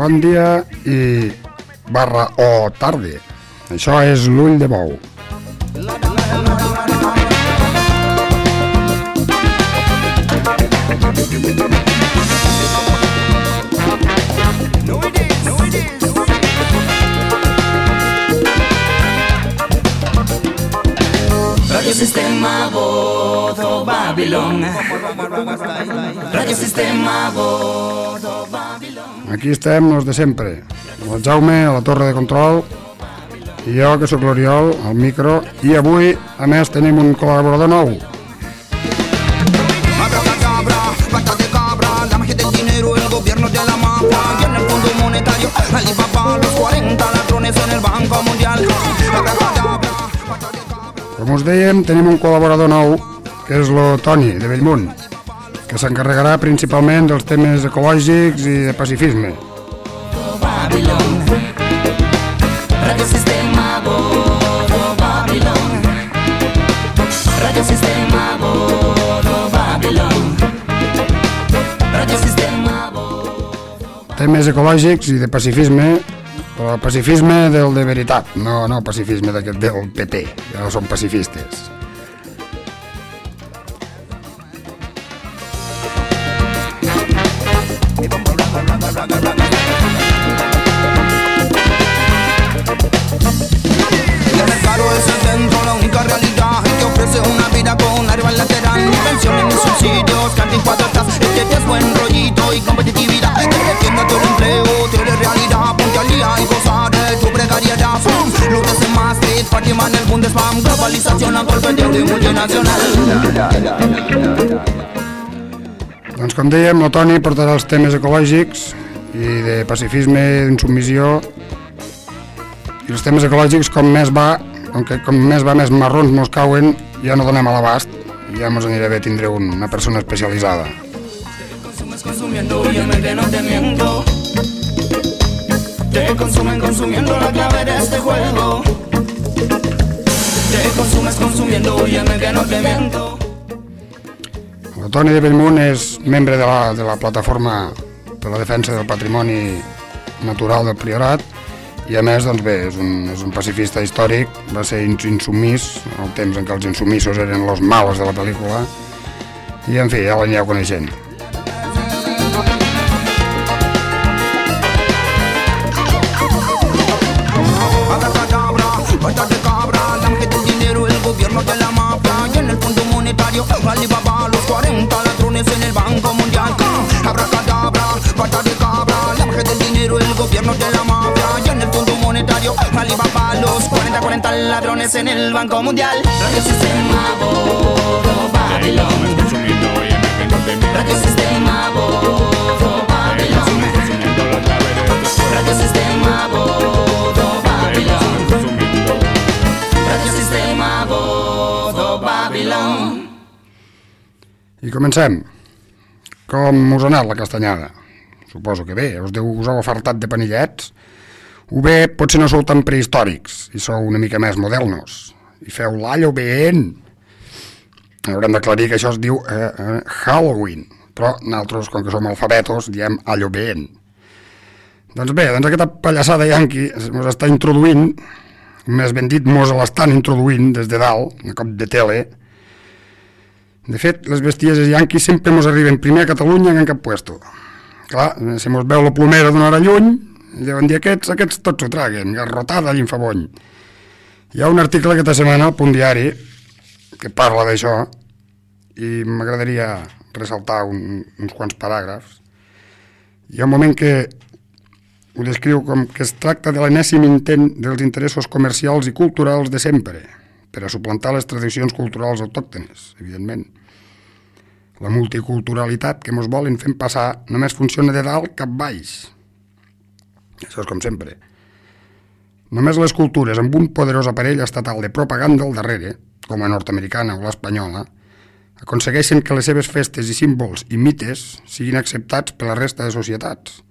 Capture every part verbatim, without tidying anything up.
bon dia i barra o tarda. Això és l'Ull de Bou. Radio Sistema Bodo Babilón. Radio Sistema Bodo Babilón. Aquí estem els de sempre. El Jaume a la torre de control i jo, que sóc l'Oriol, al micro. I avui, a més, tenim un col·laborador nou. Com us dèiem, tenim un col·laborador nou, que és el Toni, de Bellmunt, que s'encarregarà principalment dels temes ecològics i de pacifisme. Radio Sistema Bodo Babilón. Radio Sistema Bodo Babilón. Radio Sistema Bodo. Temes ecològics i de pacifisme, però pacifisme del de veritat, no, no pacifisme d'aquest del P P, que no són pacifistes. Doncs com dèiem, el Toni portarà els temes ecològics i de pacifisme, d'insubmissió, i els temes ecològics com més va, com, que, com més va més marrons mos cauen, ja no donem a l'abast i ja mos anirà bé tindre una persona especialitzada. Te consumen consumiendo la clave de este juego. Te consumes consumiendo y en el que no te miento. El Toni de Bellmunt és membre de la, de la plataforma per la defensa del patrimoni natural del Priorat i a més, doncs bé, és un, és un pacifista històric, va ser insumís en el temps en què els insumissos eren los malos de la pel·lícula i en fi, ja l'anireu coneixent. De la mafia y en el fondo monetario Alibaba, los cuarenta ladrones en el Banco Mundial. Abracadabra, pata de cabra, la magia del dinero, el gobierno de la mafia y en el fondo monetario Alibaba, los cuarenta, cuarenta ladrones en el Banco Mundial. Radio Sistema Bodo Babilón. Radio Sistema Bodo Babilón. Radio Sistema Bodo Babilón. Radio Sistema Bodo Babilón. I comencem. Com us ha anat la castanyada? Suposo que bé, us, deu, us heu afartat de panillets. O bé, potser no sou tan prehistòrics i sou una mica més modernos. I feu l'allo ben. Haurem d'aclarir que això es diu eh, eh, Halloween, però nosaltres, com que som alfabetos, diem allo ben. Doncs bé, doncs aquesta pallassada yanqui ens està introduint, més ben dit, mos l'estan introduint des de dalt, a cop de tele. De fet, les bestieses yanquis sempre mos arriben primer a Catalunya que en cap puesto. Clar, si mos veu la plomera d'una hora lluny, deuen dir aquests, aquests tots ho traguen, garrotada l'infabony. Hi ha un article aquesta setmana al Punt Diari que parla d'això i m'agradaria ressaltar un, uns quants paràgrafs. Hi ha un moment que ho descriu com que es tracta de l'enèsim intent dels interessos comercials i culturals de sempre, per a suplantar les tradicions culturals autòctones, evidentment. La multiculturalitat que mos volen fent passar només funciona de dalt cap baix. Això és com sempre. Només les cultures amb un poderós aparell estatal de propaganda al darrere, com la nord-americana o l'espanyola, aconsegueixen que les seves festes i símbols i mites siguin acceptats per la resta de societats.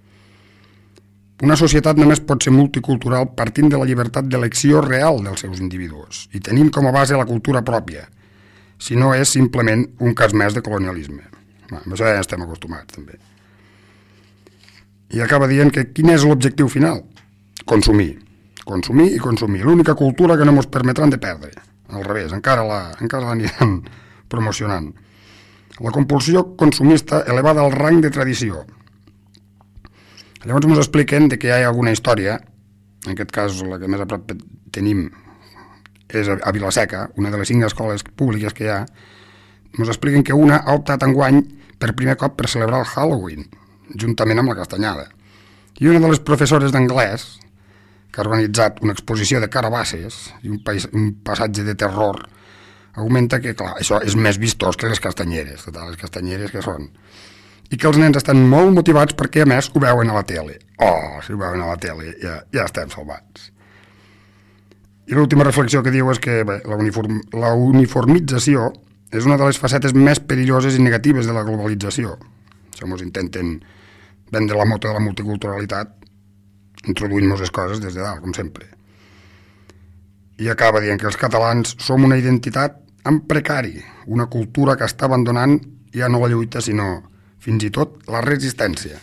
Una societat només pot ser multicultural partint de la llibertat d'elecció real dels seus individus i tenint com a base la cultura pròpia, si no és simplement un cas més de colonialisme. Bueno, amb això ja estem acostumats, també. I acaba dient que quin és l'objectiu final? Consumir. Consumir i consumir. L'única cultura que no ens permetran de perdre. Al revés, encara la, encara l'aniran promocionant. La compulsió consumista elevada al rang de tradició. Llavors ens expliquen de que hi ha alguna història, en aquest cas la que més a prop tenim és a Vilaseca, una de les cinc escoles públiques que hi ha, ens expliquen que una ha optat enguany per primer cop per celebrar el Halloween, juntament amb la castanyada. I una de les professores d'anglès, que ha organitzat una exposició de carabasses i un, pais, un passatge de terror, augmenta que, clar, això és més vistós que les castanyeres, total, les castanyeres que són. I que els nens estan molt motivats perquè, a més, ho veuen a la tele. Oh, si ho veuen a la tele, ja, ja estem salvats. I l'última reflexió que diu és que bé, la, uniform, la uniformització és una de les facetes més perilloses i negatives de la globalització. Això ens intenten vendre la moto de la multiculturalitat introduint-nos les coses des de dalt, com sempre. I acaba dient que els catalans som una identitat en precari, una cultura que està abandonant ja no la lluita, sinó fins i tot la resistència.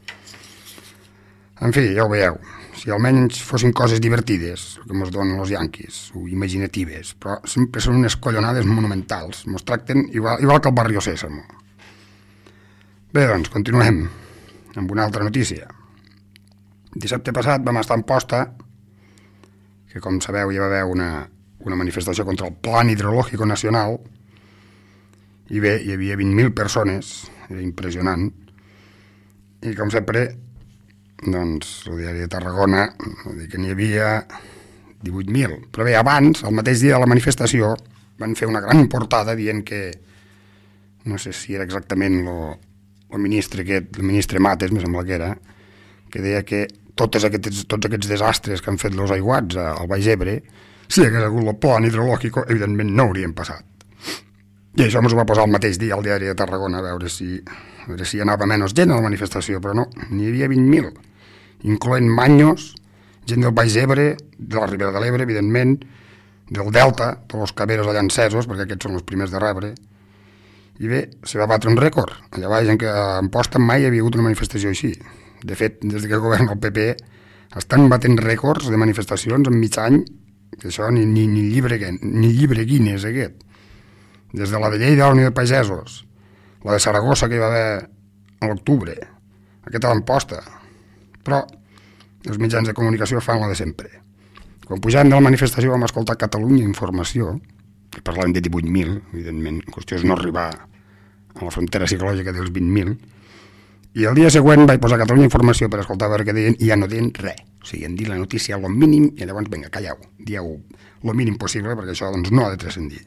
En fi, ja ho veieu, si almenys fossin coses divertides, el que ens donen els yanquis, o imaginatives, però sempre són unes collonades monumentals, ens tracten igual, igual que el Barrio Sésamo. Bé, doncs, continuem amb una altra notícia. Dissabte passat vam estar en Posta, que com sabeu hi va haver una, una manifestació contra el Plan Hidrológico Nacional, i bé, hi havia vint mil persones, era impressionant, i com sempre, doncs, el diari de Tarragona va dir que n'hi havia divuit mil, però bé, abans, el mateix dia de la manifestació, van fer una gran portada dient que, no sé si era exactament lo, el ministre aquest, el ministre Mates, me sembla que era, que deia que tots aquests, tots aquests desastres que han fet els aiguats al Baix Ebre, si hagués hagut el plan hidrològic, evidentment no haurien passat. I això ens ho va posar el mateix dia al diari de Tarragona, a veure si, a veure si hi anava menys gent a la manifestació, però no, n'hi havia vint mil, incloent manyos, gent del Baix Ebre, de la Ribera de l'Ebre, evidentment, del Delta, tots els caberos allà encesos, perquè aquests són els primers de rebre, i bé, se va batre un rècord. Allà baix en, que, en Posta mai hi havia hagut una manifestació així. De fet, des que governa el P P, estan batent rècords de manifestacions en mig any, que això ni, ni, ni, llibre, ni llibre Guinness aquest. Des de la de Lleida a la Unió de Pagesos, la de Saragossa que hi va haver a l'octubre, aquesta d'Amposta. Però els mitjans de comunicació fan la de sempre. Quan pujàvem de la manifestació vam escoltar Catalunya Informació, que parlaven de divuit mil, evidentment, la qüestió és no arribar a la frontera psicològica dels vint mil, i el dia següent vaig posar Catalunya Informació per escoltar a veure què deien, i ja no deien res. O sigui, han dit la notícia lo mínim, i llavors, vinga, calleu, dieu lo mínim possible, perquè això doncs, no ha de transcendir.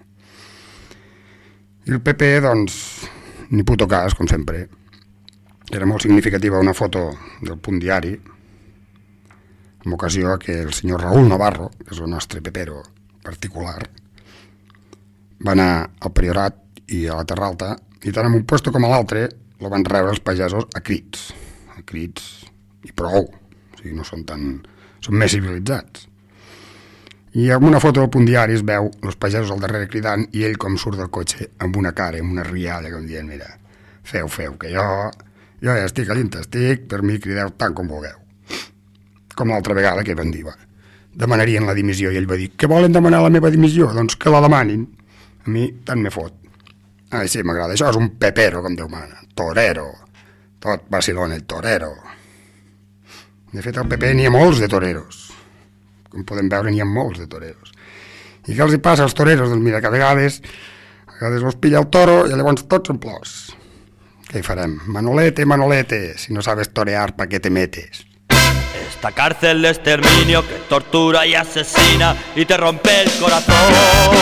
I el P P, doncs, ni puto cas, com sempre. Era molt significativa una foto del Punt Diari, en ocasió que el senyor Raúl Navarro, que és el nostre pepero particular, va anar al Priorat i a la Terra Alta, i tant en un puesto com a l'altre lo van rebre els pagesos a crits, a crits i prou, o sigui, no són tan... són més civilitzats. I en una foto del Punt Diari es veu els pagesos al darrere cridant i ell com surt del cotxe amb una cara, amb una rialla, com dient, mira, feu, feu, que jo, jo ja estic allà on estic, per mi crideu tant com vulgueu. Com l'altra vegada que van dir, va, demanarien la dimissió, i ell va dir, que volen demanar la meva dimissió? Doncs que la demanin. A mi tant me fot. Ai, sí, m'agrada. Això és un pepero, com Déu mana. Torero. Tot vacilón, el torero. De fet, al P P n'hi ha molts de toreros. Com podem veure, n'hi ha molts de toreros. I què els hi passa als toreros? Doncs mira, que a vegades, a vegades els pilla el toro i llavors tots en plors. Què hi farem? Manolete, Manolete, si no sabes torear, ¿pa qué te metes? Esta cárcel de exterminio que tortura y asesina y te rompe el corazón.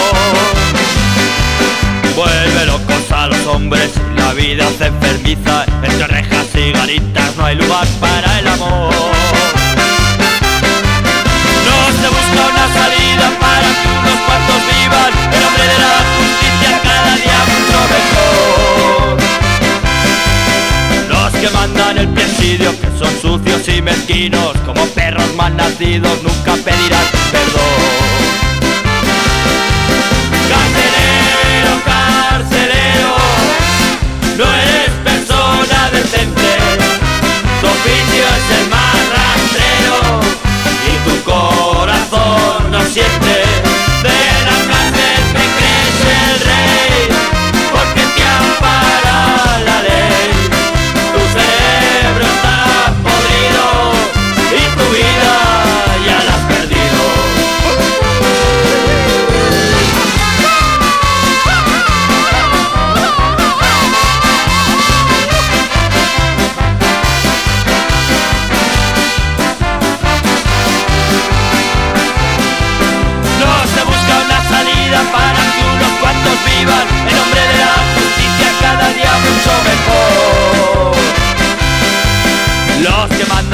Vuelve locos a los hombres y la vida se enfermiza. Entre rejas y garitas no hay lugar para el amor. No se busca una salida para que unos cuantos vivan. El hombre de la justicia cada día mucho mejor. Los que mandan el presidio, que son sucios y mezquinos, como perros mal nacidos, nunca pedirán perdón. Carcelero, carcelero, no eres persona decente. Tu oficio es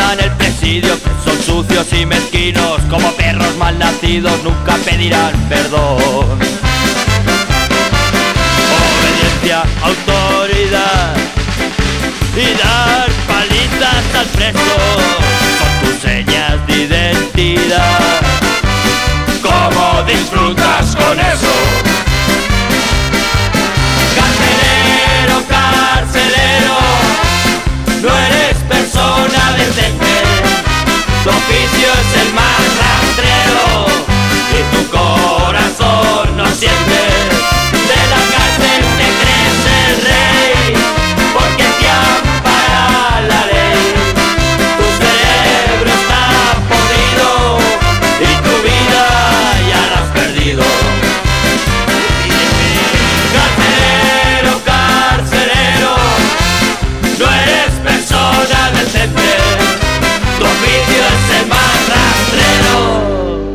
llenan el presidio, que son sucios y mezquinos, como perros malnacidos nunca pedirán perdón. Obediencia, autoridad y dar palizas al preso son tus señas de identidad. ¿Cómo disfrutas con eso? Carcelero, carcelero, no eres persona decente, tu oficio es el más rastrero y tu corazón no siente. De la cárcel te crees el rey, porque te ampara la ley. Tu cerebro está podrido y tu vida ya la has perdido. Carcelero, carcelero, no eres persona decente, tu oficio es el más rastrero.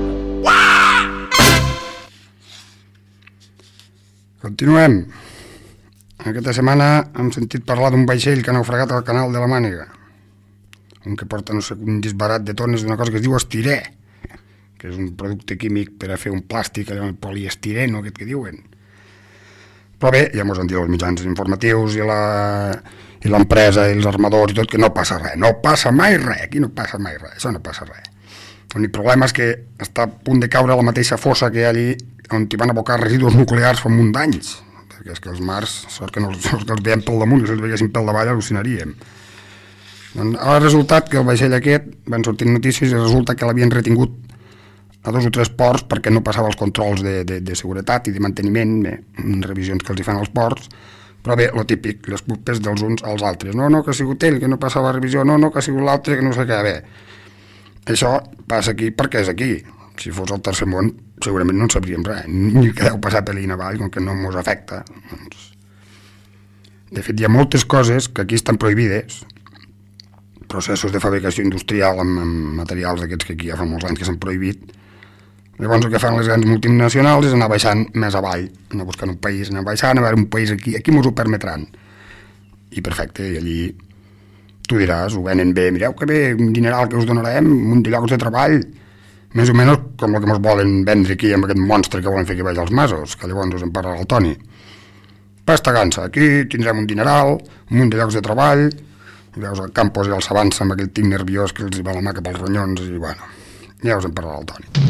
Continuem. Aquesta setmana hem sentit parlar d'un vaixell que ha naufragat al canal de la Mànega, un que porta, no sé, un disbarat de tones d'una cosa que es diu estirè, que és un producte químic per a fer un plàstic, allò, el poliestireno, aquest que diuen. Però bé, ja mos han dit els mitjans informatius i la i l'empresa i els armadors i tot que no passa res, no passa mai res, aquí no passa mai res, això no passa res. L'únic problema és que està a punt de caure a la mateixa fossa que hi ha allí on hi van abocar residus nuclears fa un munt d'anys, perquè és que els mars, sort que no els, que els veiem pel damunt, i si els veiéssim pel davall al·lucinaríem. Doncs ara ha resultat que el vaixell aquest, van sortir notícies i resulta que l'havien retingut a dos o tres ports perquè no passava els controls de, de, de seguretat i de manteniment, bé, revisions que els hi fan als ports, però bé, lo típic, les culpes dels uns als altres. No, no, que ha sigut ell, que no passava la revisió, no, no, que ha sigut l'altre, que no sé què, bé. Això passa aquí perquè és aquí. Si fos el tercer món, segurament no en sabríem res, ni que deu passar per l'Ina avall, com que no ens afecta. Doncs... De fet, hi ha moltes coses que aquí estan prohibides, processos de fabricació industrial amb, amb materials d'aquests que aquí ja fa molts anys que s'han prohibit. Llavors el que fan les grans multinacionals és anar baixant més avall, anar buscant un país, anar baixant, a veure un país aquí, aquí mos ho permetran. I perfecte, i allí tu diràs, ho venen bé, mireu que bé, un dineral que us donarem, un de llocs de treball, més o menys com el que ens volen vendre aquí amb aquest monstre que volen fer que vagi als masos, que llavors us en parlarà el Toni. Pasta gansa, aquí tindrem un dineral, un munt de llocs de treball, i veus el Campos i el s'avança amb aquell tic nerviós que els va la mà cap als ronyons, i bueno, ja us en parlarà el Toni.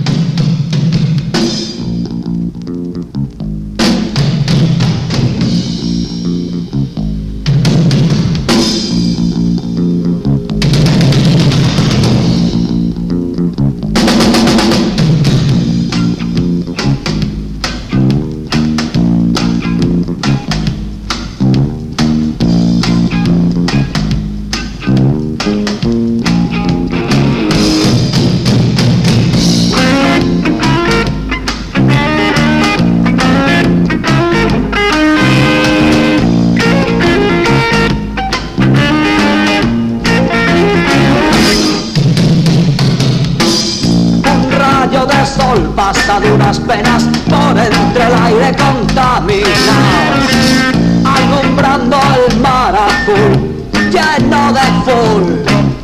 Pasa duras penas por entre el aire contaminado, alumbrando el mar azul lleno de full.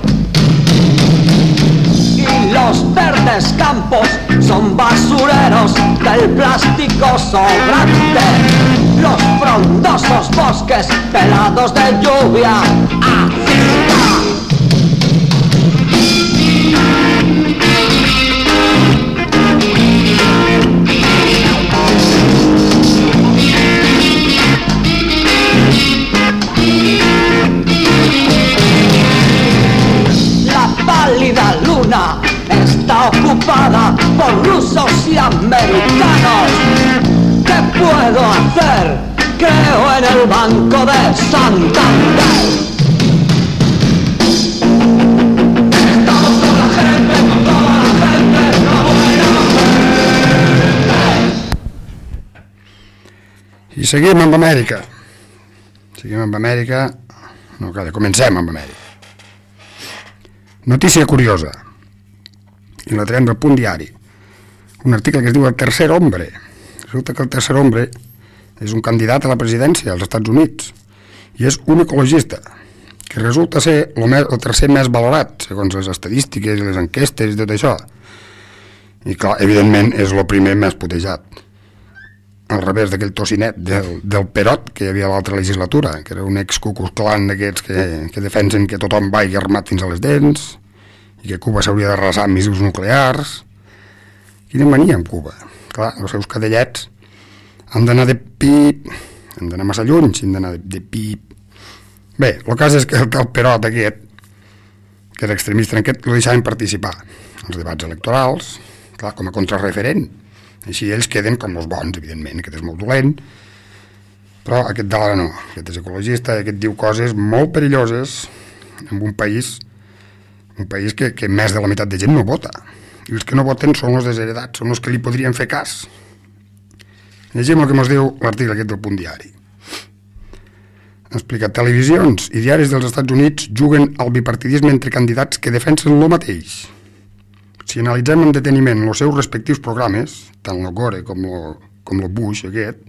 Y los verdes campos son basureros del plástico sobrante, los frondosos bosques pelados de lluvia ácida. La luna está ocupada por rusos y americanos. ¿Qué puedo hacer? Creo en el Banco de Santander. Estamos con la gente, con toda la gente, no buena. I seguim amb Amèrica. Seguim amb Amèrica. No, que comencem amb Amèrica. Notícia curiosa, i la traiem del Punt Diari, un article que es diu El tercer hombre. Resulta que el tercer hombre és un candidat a la presidència als Estats Units i és un ecologista que resulta ser el, més, el tercer més valorat, segons les estadístiques i les enquestes i tot això. I clar, evidentment és el primer més putejat. Al revés d'aquell tocinet del, del Perot que hi havia a l'altra legislatura, que era un ex-Ku Klux Klan d'aquests que, que defensen que tothom vagi armat fins a les dents i que Cuba s'hauria d'arrasar amb míssils nuclears. Quina mania amb Cuba. Clar, els seus cadellets han d'anar de pip, han d'anar massa lluny, han d'anar de, de pip. Bé, el cas és que el, el Perot aquest, que era extremista en aquest, el deixaven participar als debats electorals, clar, com a contrarreferent. Així ells queden com els bons, evidentment, aquest és molt dolent, però aquest d'ara no, aquest és ecologista, aquest diu coses molt perilloses en un país, un país que, que més de la meitat de gent no vota, i els que no voten són els desheredats, són els que li podrien fer cas. Llegim el que ens diu l'article aquest del Punt Diari. Explica, televisions i diaris dels Estats Units juguen al bipartidisme entre candidats que defensen el mateix. Si analitzem amb deteniment els seus respectius programes, tant el Gore com el, com el Bush aquest,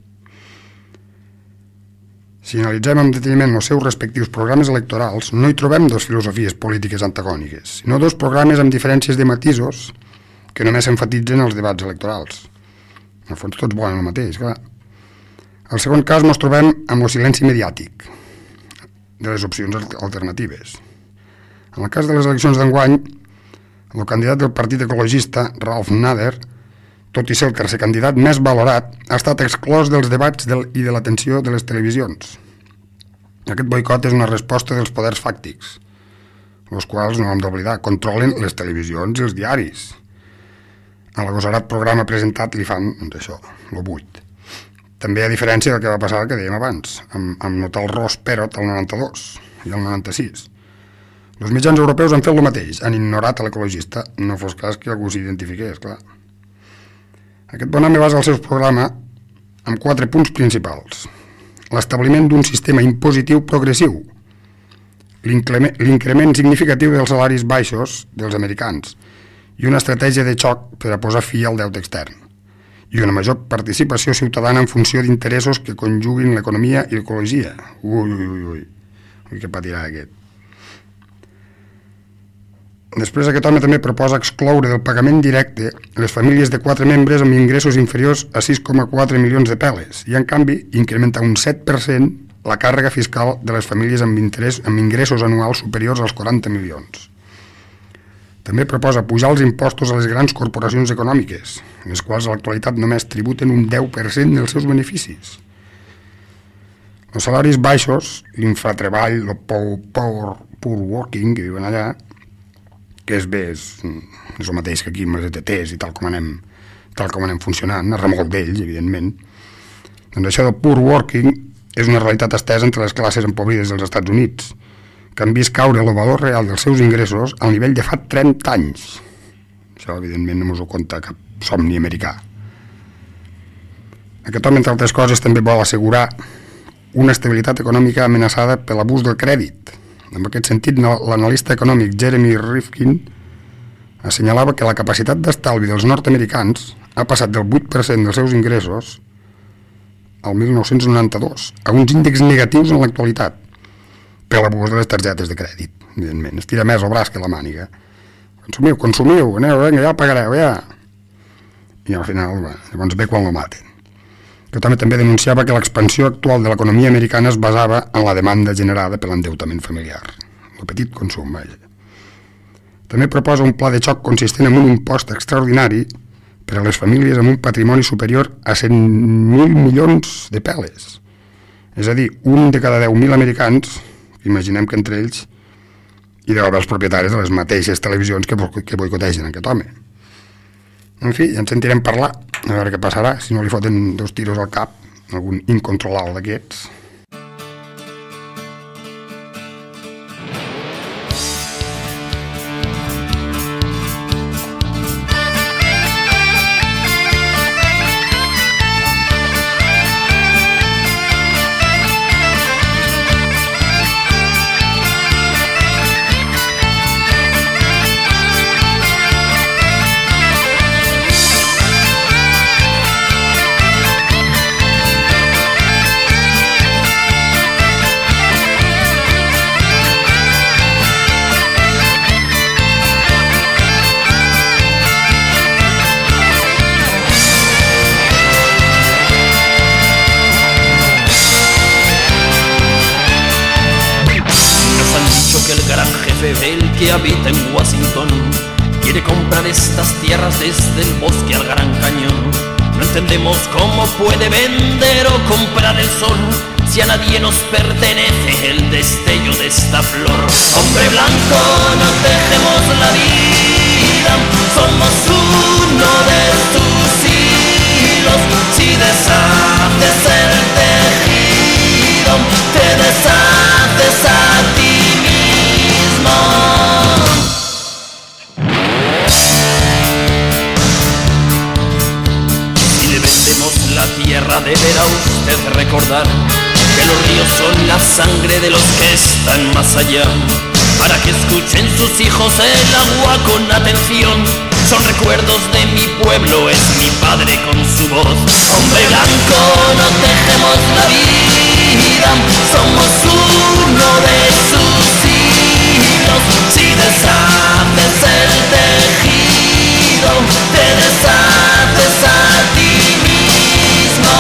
si analitzem amb deteniment els seus respectius programes electorals, no hi trobem dues filosofies polítiques antagòniques, sinó dos programes amb diferències de matisos que només s'enfatitzen als debats electorals. En el fons tots volen el mateix, clar. Al segon cas ens trobem amb el silenci mediàtic de les opcions alternatives. En el cas de les eleccions d'enguany, el candidat del Partit Ecologista, Ralph Nader, tot i ser el tercer candidat més valorat, ha estat exclòs dels debats del, i de l'atenció de les televisions. Aquest boicot és una resposta dels poders fàctics, els quals, no hem d'oblidar, controlen les televisions i els diaris. A l'agosarat programa presentat li fan, doncs això, lo buit. També a diferència del que va passar, que dèiem abans, amb, amb notar el Ross Perot al noranta-dos i al noranta-sis. Els mitjans europeus han fet el mateix, han ignorat a l'ecologista, no fos cas que algú s'identifiqués, clar. Aquest bon home basa el seu programa amb quatre punts principals. L'establiment d'un sistema impositiu progressiu, l'increment significatiu dels salaris baixos dels americans i una estratègia de xoc per a posar fi al deute extern i una major participació ciutadana en funció d'interessos que conjuguin l'economia i l'ecologia. Ui, ui, ui, ui, ui, que patirà aquest. Després aquest home també proposa excloure del pagament directe les famílies de quatre membres amb ingressos inferiors a sis coma quatre milions de peles i, en canvi, incrementar un set per cent la càrrega fiscal de les famílies amb, interès, amb ingressos anuals superiors als quaranta milions. També proposa pujar els impostos a les grans corporacions econòmiques, les quals a l'actualitat només tributen un deu per cent dels seus beneficis. Els salaris baixos, l'infratreball, el poor, poor, poor working, que diuen allà, que és bé, és, és el mateix que aquí amb les E T Ts i tal com anem, tal com anem funcionant, a remolc d'ells, evidentment. Doncs això del poor working és una realitat estesa entre les classes empobrides dels Estats Units, que han vist caure el valor real dels seus ingressos al nivell de fa trenta anys. Això, evidentment, no us ho conta cap somni americà. Aquest home, entre altres coses, també vol assegurar una estabilitat econòmica amenaçada per l'abús del crèdit. En aquest sentit, l'analista econòmic Jeremy Rifkin assenyalava que la capacitat d'estalvi dels nord-americans ha passat del vuit per cent dels seus ingressos al mil nou-cents noranta-dos a uns índexs negatius en l'actualitat per l'abús de les targetes de crèdit, evidentment. Es tira més el braç que la màniga. Consumiu, consumiu, aneu, vinga, ja pagareu, ja. I al final, bé, llavors ve quan lo maten. Que també també denunciava que l'expansió actual de l'economia americana es basava en la demanda generada per l'endeutament familiar, el petit consum. Vaja. També proposa un pla de xoc consistent en un impost extraordinari per a les famílies amb un patrimoni superior a cent mil milions de peles. És a dir, un de cada deu mil americans, imaginem que entre ells hi deu haver els propietaris de les mateixes televisions que, que boicotegen aquest home. En fi, ja en sentirem parlar, a veure què passarà, si no li foten dos tiros al cap, algun incontrolable d'aquests. Thank que el gran jefe Bell que habita en Washington quiere comprar estas tierras desde el bosque al Gran Cañón. No entendemos cómo puede vender o comprar el sol si a nadie nos pertenece el destello de esta flor. Hombre blanco, no tejemos la vida, somos uno de tus hilos. Si deshaces el tejido, te deshaces a ti mismo. Si le vendemos la tierra, deberá usted recordar que los ríos son la sangre de los que están más allá, para que escuchen sus hijos el agua con atención. Son recuerdos de mi pueblo, es mi padre con su voz. Hombre blanco, no tejemos la vida, somos uno de sus hilos. Si deshaces el tejido, te deshaces a ti mismo.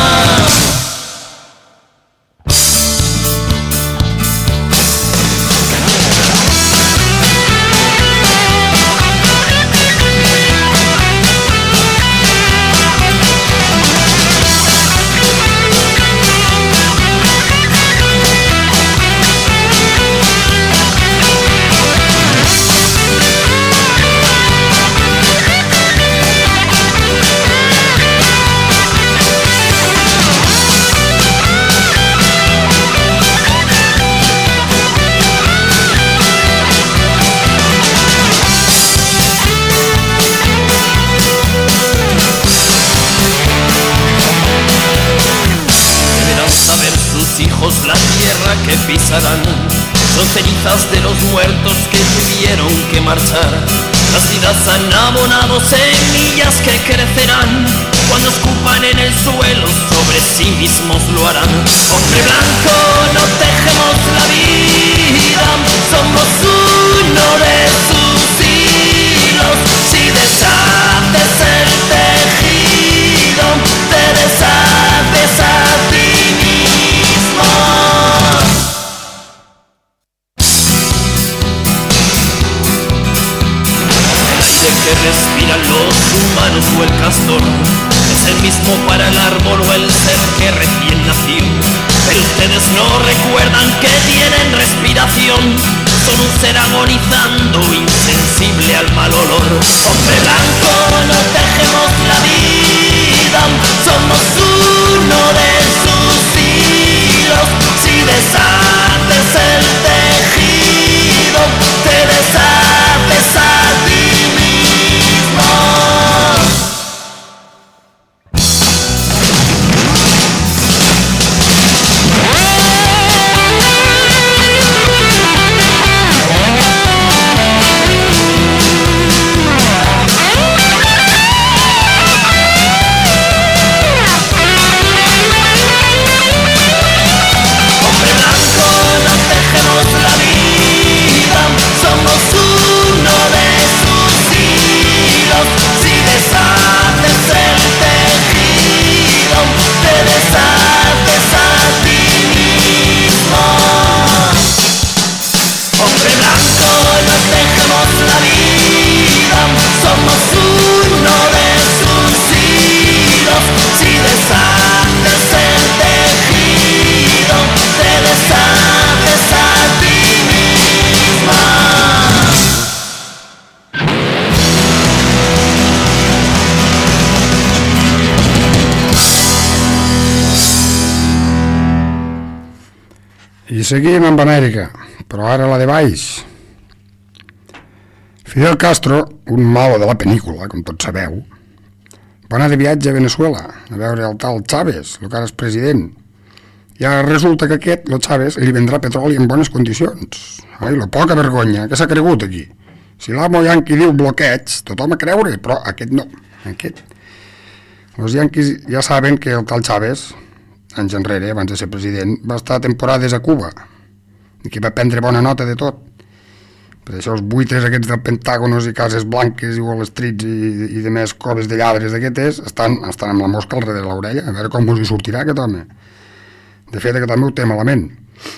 La tierra que pisarán son cenizas de los muertos que tuvieron que marchar. Las vidas han abonado semillas que crecerán. Cuando escupan en el suelo, sobre sí mismos lo harán. Hombre blanco, no tejemos la vida, somos uno de sus hilos. Si deshaces el tejido, te deshaces a ti mismo. Que respiran los humanos o el castor es el mismo para el árbol o el ser que recién nació. Pero ustedes no recuerdan que tienen respiración, son un ser agonizando, insensible al mal olor. Hombre blanco, no tejemos la vida, somos uno de sus hilos. Si deshaces el tejido, te deshaces a ti mismo. I seguim amb Amèrica, però ara la de baix. Fidel Castro, un malo de la pel·lícula, com tots sabeu, va anar de viatge a Venezuela a veure el tal Chávez, el que ara és president. I ara resulta que aquest, el Chávez, li vendrà petroli en bones condicions. Ai, la poca vergonya, què s'ha cregut aquí? Si l'amo yanqui diu bloqueig, tothom a creure, però aquest no, aquest. Els yanquis ja saben que el tal Chávez, anys enrere, abans de ser president, va estar temporades a Cuba i que va prendre bona nota de tot. Per això els buitres aquests del Pentàgonos i cases blanques i Wall Street i, i de més coves de lladres d'aquestes estan, estan amb la mosca al darrere de l'orella, a veure com us hi sortirà aquest home. De fet, que també ho té malament.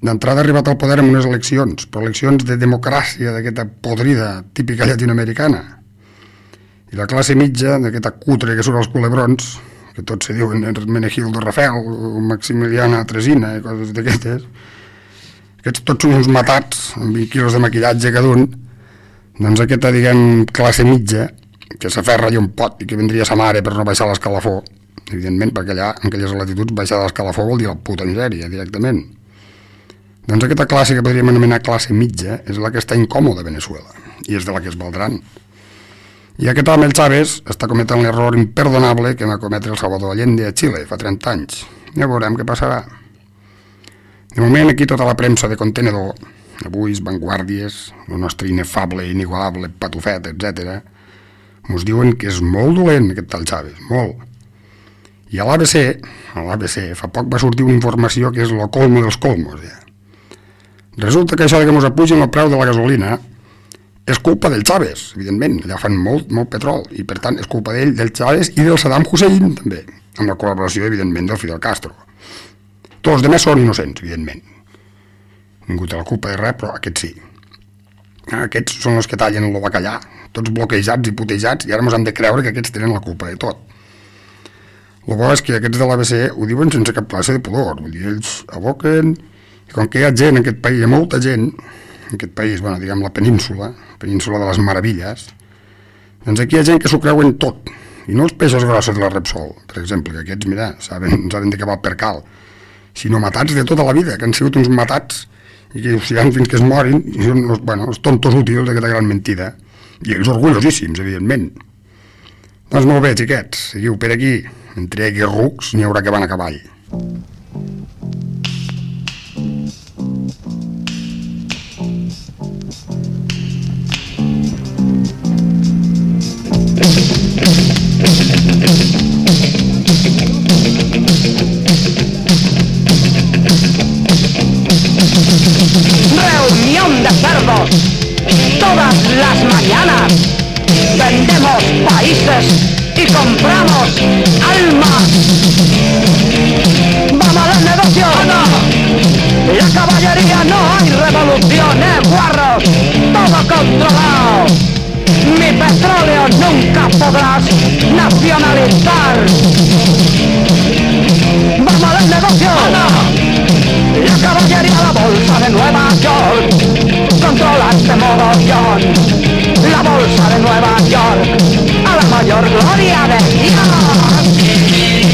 d'entrada ha arribat al poder amb unes eleccions, però eleccions de democràcia d'aquesta podrida típica llatinoamericana. I la classe mitja, d'aquesta cutre que surt als culebrons, que tots se diuen Menegildo Rafael o Maximiliana Tresina i coses d'aquestes, aquests tots són uns matats amb vint quilos de maquillatge cada un, doncs aquesta, diguem, classe mitja que s'aferra i un pot i que vendria sa mare per no baixar l'escalafó, evidentment, perquè allà, en aquelles latituds, baixar l'escalafó vol dir la puta misèria, directament. Doncs aquesta classe que podríem anomenar classe mitja és la que està incòmoda a Venezuela i és de la que es valdran. I aquest home, el Chávez, està cometent l'error imperdonable que va cometre el Salvador Allende a Xile fa trenta anys. Ja veurem què passarà. De moment, aquí tota la premsa de contenedor, avui, Vanguardies, el nostre inefable, inigualable Patufet, etcètera, ens diuen que és molt dolent aquest tal Chávez, molt. I a l'A B C, a l'A B C, fa poc va sortir una informació que és lo colmo dels colmos, ja. Resulta que això que ens apugen el preu de la gasolina és culpa del Chávez, evidentment, allà fan molt, molt petrol, i per tant és culpa d'ell, del Chávez i del Saddam Hussein, també, amb la col·laboració, evidentment, del Fidel Castro. Tots els altres són innocents, evidentment. Ningú té la culpa de res, però aquests sí. Aquests són els que tallen el bacallà, tots bloquejats i putejats, i ara ens hem de creure que aquests tenen la culpa de tot. El bo és que aquests de l'A B C ho diuen sense cap classe de pudor, vull dir, ells aboquen, i com que hi ha gent en aquest país, hi ha molta gent, en aquest país, bueno, diguem la península, península de les meravilles, doncs aquí hi ha gent que s'ho creuen tot, i no els peixos grossos de la Repsol, per exemple, que aquests, mira, saben, saben de què va el percal, sinó matats de tota la vida, que han sigut uns matats, i que ho siguen fins que es morin, i són els, bueno, els tontos útils d'aquesta gran mentida, i ells orgullosíssims, evidentment. Doncs molt bé, xiquets, seguiu per aquí, entre aquí rucs n'hi haurà que van a cavall. Reunión de cerdos todas las mañanas. Vendemos países y compramos almas. Vamos al negocio. La caballería no hay revoluciones, guarros, todo controlado. Mi petróleo nunca podrás nacionalizar. Vamos al negocio. La caballería, la bolsa de Nueva York, controla este mogollón. La bolsa de Nueva York, a la mayor gloria de Dios.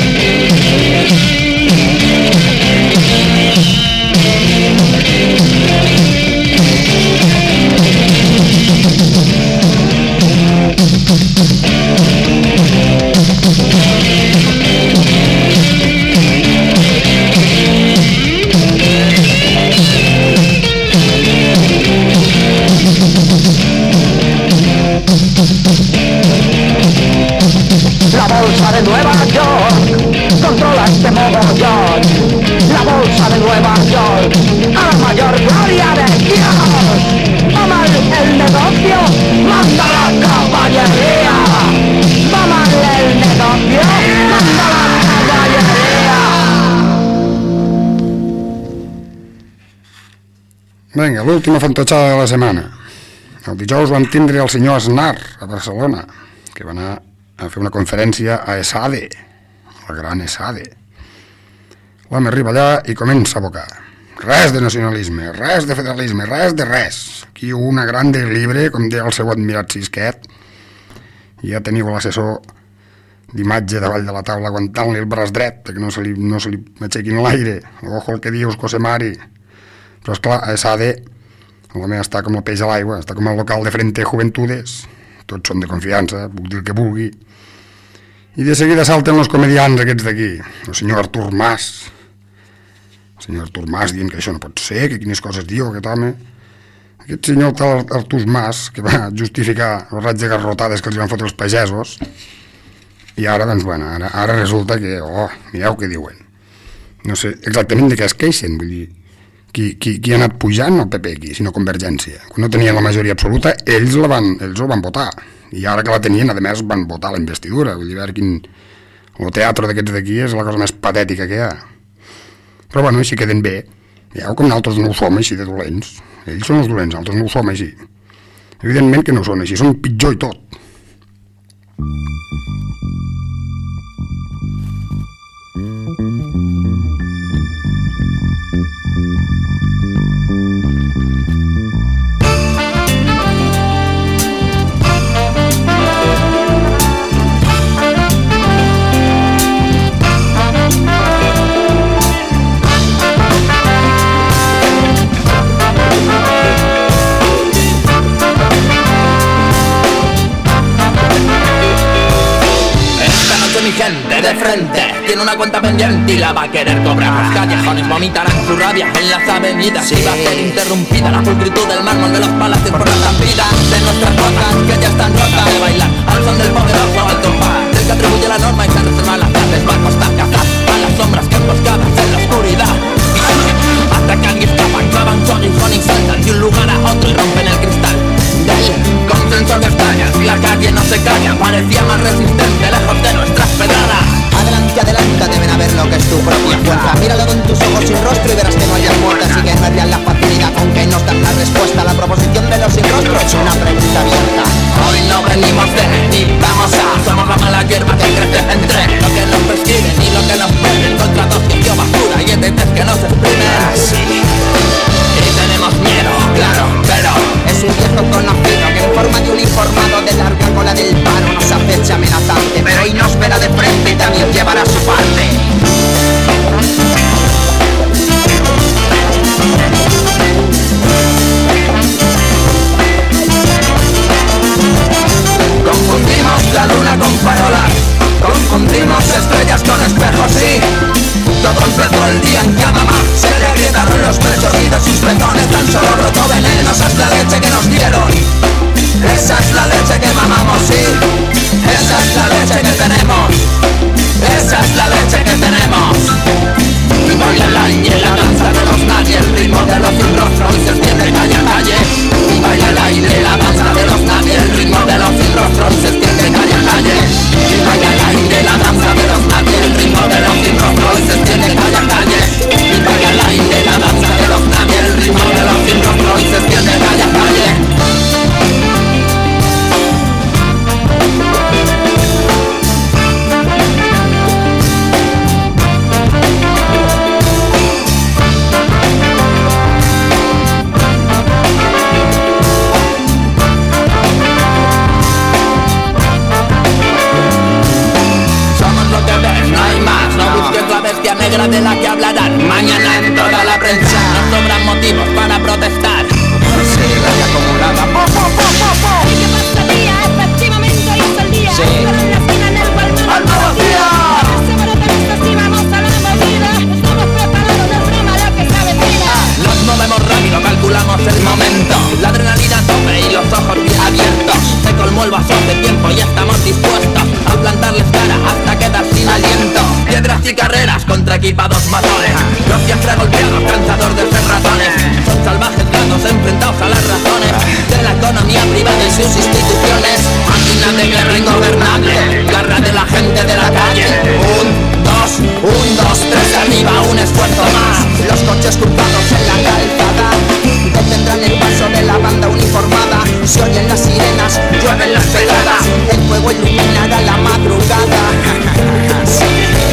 La bolsa de Nueva York controla este mogollón. La bolsa de Nueva York, a la mayor gloria de Dios. Va mal el negocio, manda la caballería. Va mal el negocio, manda la caballería. Vinga, l'última fantotxada de la setmana. El dijous vam tindre el senyor Aznar a Barcelona, que va anar a fer una conferència a ESADE, la gran ESADE. L'home arriba allà i comença a abocar. Res de nacionalisme, res de federalisme, res de res. Aquí una gran de libre, com deia el seu admirat Sisquet, i ja teniu l'assessor d'imatge davall de la taula aguantant-li el braç dret, perquè no se li, no se li aixequin l'aire. Ojo el que dius, Cosemari. Però esclar, a ESADE l'home està com el peix a l'aigua, està com el local de Frente Juventudes, tots són de confiança, puc dir el que vulgui. I de seguida salten els comedians aquests d'aquí, el senyor Artur Mas, el senyor Artur Mas dient que això no pot ser, que quines coses diu aquest home. Aquest senyor tal Artur Mas, que va justificar els raigs de garrotades que els van fotre els pagesos, i ara, doncs, bueno, ara, ara resulta que, oh, mireu què diuen. No sé exactament de què es queixen, vull dir, Qui, qui, qui ha anat pujant el P P aquí, sinó Convergència. Quan no tenien la majoria absoluta, ells, la van, ells ho van votar. I ara que la tenien, a més, van votar la investidura. Vull dir, a veure quin... El teatre d'aquests d'aquí és la cosa més patètica que hi ha. Però, bueno, així queden bé. Veieu com nosaltres no ho som així de dolents. Ells són els dolents, nosaltres no ho som així. Evidentment que no són així, són pitjor i tot. De frente, tiene una cuenta pendiente y la va a querer cobrar. Los callejones vomitarán su rabia en las avenidas, sí. Y va a ser interrumpida la pulcritud del mármol de los palacios por la estampida de nuestras botas que ya están rotas. De bailar al son del poderoso al compás del que atribuye la norma y se reserva las tardes. Va a costar cazar a las sombras que emboscadas en la oscuridad. Hasta que alguien escapa, clavan son y son y saltan de un lugar a otro y rompen el cristal del consenso de extrañas. Y la calle no se calla, parecía más resistente lejos de nuestras pedradas. Adelante, adelanta, deben haber lo que es tu propia fuerza. Míralo con tus ojos sin rostro y verás que no hayas muertas. Y que no es real la facilidad con que nos dan la respuesta. La proposición de los sin rostro es una pregunta abierta. Hoy no venimos de ni vamos a. Somos la mala hierba que crece entre lo que nos prescriben y lo que nos piden. Contra dos sitios basura y entes que nos exprimen. Así. Y tenemos miedo, claro, pero es un viejo conocido que en forma de uniformado de larga cola del paro nos acecha amenazante. Pero hoy nos verá de frente y también llevará su parte. Confundimos la luna con farolas, confundimos estrellas con espejos, sí. Todo empezó el día en que a mamá se le agrietaron los pechos y de sus pezones tan solo brotó veneno. Esa es la leche que nos dieron, esa es la leche que mamamos, sí. Esa es la leche que tenemos, esa es la leche que tenemos. Y baila el aire, la danza de los nadie, el ritmo de los sin rostro y se extiende calle a calle. Y baila el aire, la danza de los nadie, el ritmo de los sin rostro y se extiende calle a calle. Y baila el aire, la danza de los nadie, el ritmo de los sin rostro y se extiende calle a calle. Y baila el aire, la danza de los nadie, el ritmo de los sin rostro y se extiende calle a calle. Bestia negra de la que hablarán mañana en toda la prensa. Nos sobran motivos para protestar. Sí, la que acumulada. ¡Po, po, po, po, po! ¿Y qué pasaría? Efectivamente hoy es el día. Sí. Pero en la esquina en el cual me ¡Al nuevo día! seguro que nosotros sí vamos a la movida. Estamos preparados de broma lo que se avecina. Nos movemos rápido, calculamos el momento. La adrenalina a tope y los ojos bien abiertos. Se colmó el vaso de tiempo y estamos dispuestos a plantarles cara hasta quedar sin aliento. Piedras y carreras contra equipados matones. Los siempre golpeados, cansador de ser ratones. Son salvajes gatos enfrentados a las razones de la economía privada y sus instituciones. Máquina de guerra ingobernable, garra de la gente de la calle. Un, dos, un, dos, tres, arriba, un esfuerzo más. Los coches cruzados en la calzada detendrán el paso de la banda uniformada. Se oyen las sirenas, llueven las pedradas. El fuego iluminará la madrugada. Sí.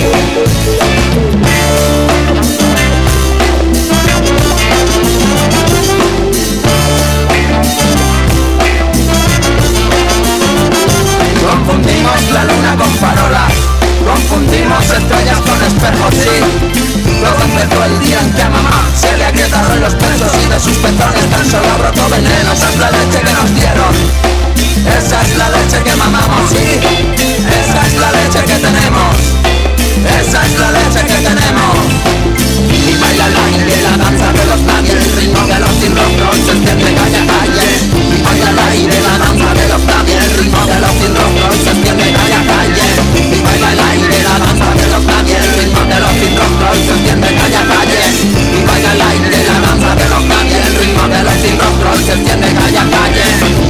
Confundimos la luna con farolas, confundimos estrellas con espejos, sí. Todo empezó el día en que a mamá se le agrietaron los pechos y de sus pezones tan solo brotó veneno. Esa es la leche que nos dieron, esa es la leche que mamamos, sí. Esa es la leche que tenemos, esa es la leche que tenemos. Y baila el aire, la danza de los nadie, el ritmo de los sin rostro se extiende calle a calle. Y baila el aire, la danza de los nadie, el ritmo de los sin rostro se extiende calle a calle. Y baila el aire, la danza de los nadie, el ritmo de los sin rostro se extiende calle a calle. Y baila el aire, la danza de los nadie, el ritmo de los sin rostro se extiende calle a calle.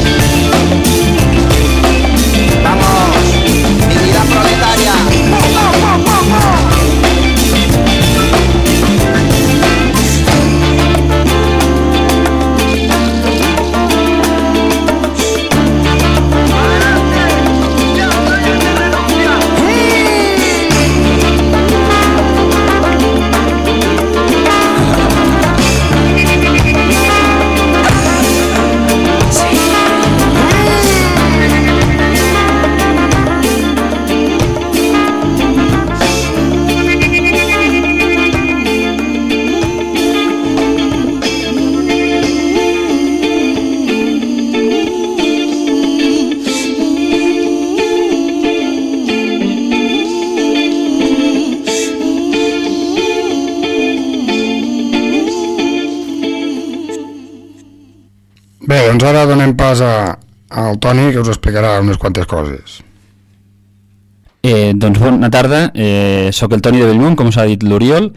Vamos, mi vida proletaria. ¡Oh, oh, oh, oh, oh! Bé, doncs ara donem pas a, al Toni, que us explicarà unes quantes coses. Eh, doncs bona tarda, eh, soc el Toni de Bellmunt, com us ha dit l'Oriol,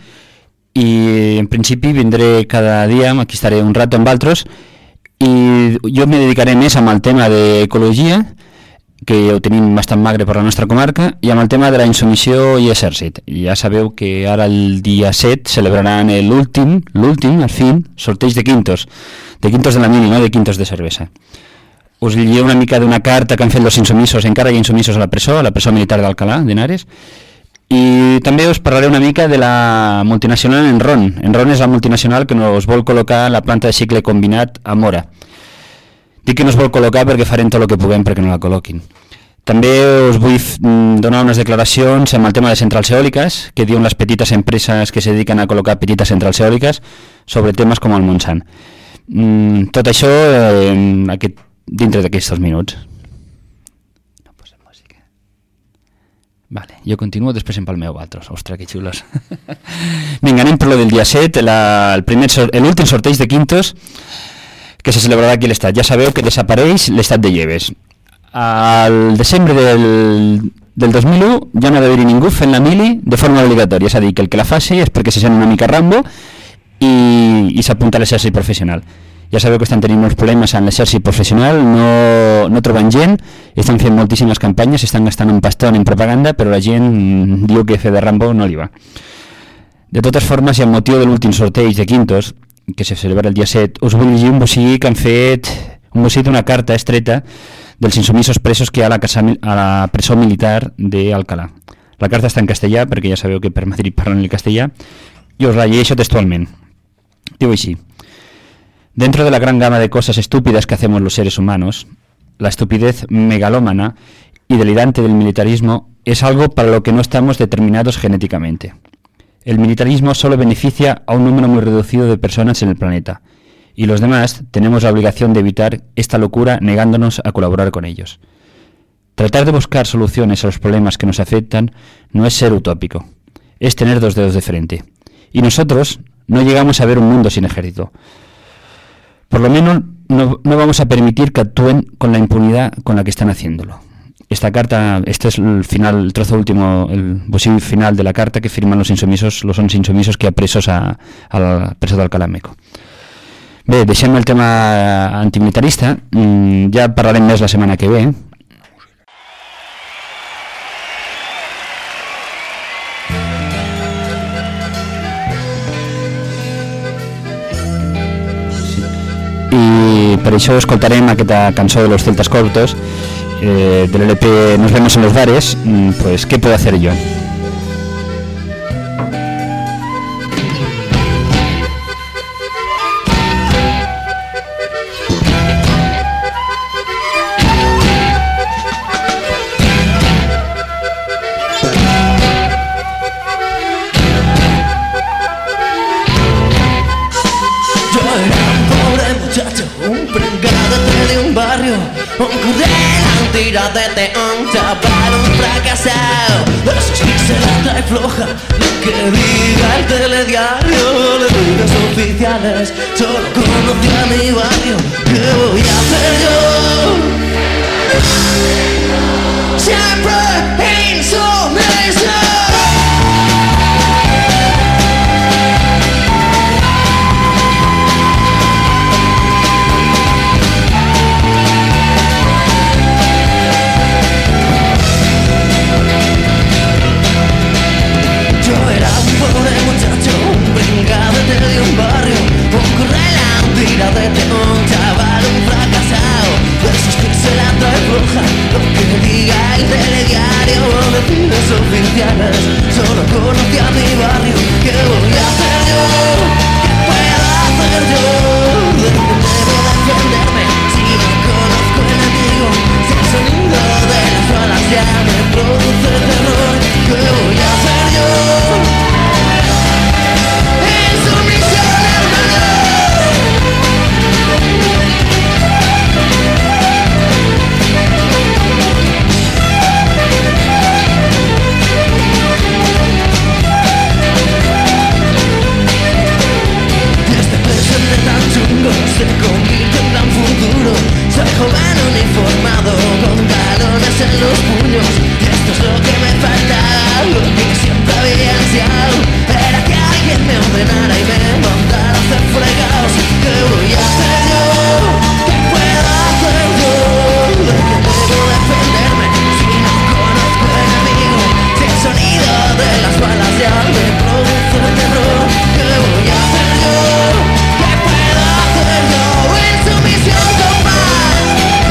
i en principi vindré cada dia, aquí estaré un rato amb altres, i jo me dedicaré més amb el tema d'ecologia, que ho tenim bastant magre per la nostra comarca, i amb el tema de la insubmissió i exèrcit. I ja sabeu que ara el dia set celebraran l'últim, l'últim, al fin, sorteig de quintos, de quintos de la mini, no de quintos de cervesa. Us llegiré una mica d'una carta que han fet els insumissos, encara hi ha insumissos a la presó, a la presó militar d'Alcalà, d'Henares, i també us parlaré una mica de la multinacional Enron. Enron és la multinacional que nos vol col·locar la planta de cicle combinat a Mora. Dic que no es vol col·locar perquè farem tot el que puguem perquè no la col·loquin. També us vull donar unes declaracions amb el tema de centrals eòliques, que diuen les petites empreses que se dediquen a col·locar petites centrals eòliques sobre temes com el Montsant. Mm, tot això eh, aquest, dintre d'aquests dos minuts. No posem música. Vale, jo continuo, després em palmeu altres. Ostres, que xulos. Vinga, anem per lo del dia set, la, el primer, l'últim sorteig de quintos que se celebrarà aquí a l'Estat. Ja sabeu que desapareix l'Estat de Lleves. Al desembre del, del dos mil u ja no ha d'haver-hi ningú fent la mili de forma obligatòria, és a dir, que el que la faci és perquè se sent una mica Rambo i, i s'apunta a l'exèrcit professional. Ja sabeu que estan tenint molts problemes en l'exèrcit professional, no, no troben gent, estan fent moltíssimes campanyes, estan gastant un pastón en propaganda, però la gent diu que fer de Rambo no li va. De totes formes, i amb motiu de l'últim sorteig de quintos, que se celebra el dia set, us vull llegir un bocí que han fet, un bocí d'una carta estreta dels insumissos presos que hi ha a la, casa, a la presó militar d'Alcalà. La carta està en castellà, perquè ja sabeu que per Madrid parlen el castellà, i us la llegeixo textualment. Diu així: dentro de la gran gama de cosas estúpidas que hacemos los seres humanos, la estupidez megalómana y delirante del militarismo es algo para lo que no estamos determinados genéticamente. El militarismo solo beneficia a un número muy reducido de personas en el planeta, y los demás tenemos la obligación de evitar esta locura negándonos a colaborar con ellos. Tratar de buscar soluciones a los problemas que nos afectan no es ser utópico, es tener dos dedos de frente. Y nosotros no llegamos a ver un mundo sin ejército. Por lo menos no, no vamos a permitir que actúen con la impunidad con la que están haciéndolo. Esta carta, este es el final, el trozo último, el posible final de la carta que firman los insumisos, los once insumisos que ha presos a, a la presa d'Alcalà Meco. Bé, deixem el tema antimilitarista, ja parlarem més la setmana que ve. I per això escoltarem aquesta cançó de los Celtas Cortos, eh, del L P Nos vemos en los bares, pues ¿qué puedo hacer yo? Un currela, tírate un chaval, un fracasado. De esos que se la trae floja, lo que diga el telediario. De medios oficiales, solo conocí a mi barrio. ¿Qué voy a hacer yo? Siempre insumisa. De un barrio, un currela, un tiradete, un chaval, un fracasado. De esos que se la trae floja, lo que diga el telediario. De fines oficiales, solo conocí a mi barrio. ¿Qué voy a hacer yo? ¿Qué puedo hacer yo? ¿De dónde debo defenderme? Si no conozco el enemigo, si el sonido de las balas ya me produce terror. ¿Qué voy a hacer yo? Se convierte en gran futuro. mundo. Soy joven uniformado con galones en los puños. Esto es lo que me faltaba, lo que siempre había ansiado. Era que alguien me ordenara y me mandara a hacer fregados. ¿Qué voy a hacer yo? ¿Qué puedo hacer yo? ¿De qué debo defenderme si no conozco enemigo? Si el sonido de las balas ya me produce terror. ¿Qué voy a hacer yo? ¿Qué puedo hacer yo? En sumisión total.